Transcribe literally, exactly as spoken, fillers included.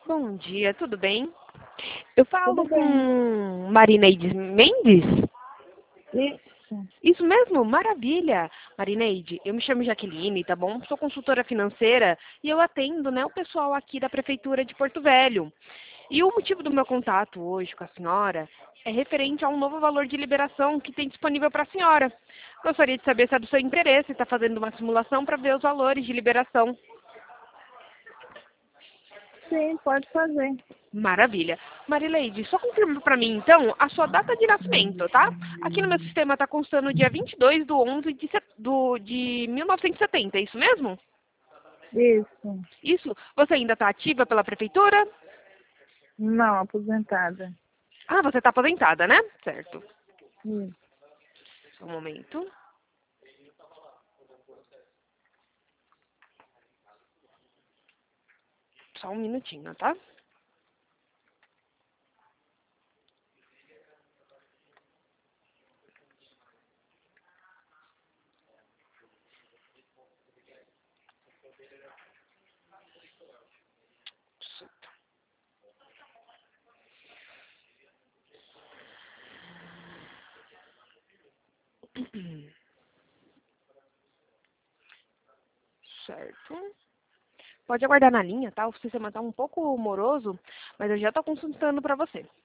Bom dia, tudo bem? Eu Tudo falo bem. com Marineide Mendes? Isso. Isso mesmo? Maravilha! Marineide, eu me chamo Jaqueline, tá bom? Sou consultora financeira e eu atendo, né, o pessoal aqui da Prefeitura de Porto Velho. E o motivo do meu contato hoje com a senhora é referente a um novo valor de liberação que tem disponível para a senhora. Gostaria de saber se é do seu interesse, está fazendo uma simulação para ver os valores de liberação. Sim, pode fazer. Maravilha. Marileide, só confirma para mim, então, a sua data de nascimento, tá? Aqui no meu sistema está constando dia vinte e dois de onze de, set- do, de mil novecentos e setenta, é isso mesmo? Isso. Isso? Você ainda está ativa pela prefeitura? Não, aposentada. Ah, você está aposentada, né? Certo. Isso. Só um momento. Só um minutinho, tá? Certo. Pode aguardar na linha, tá? O sistema está um pouco moroso, mas eu já estou consultando para você.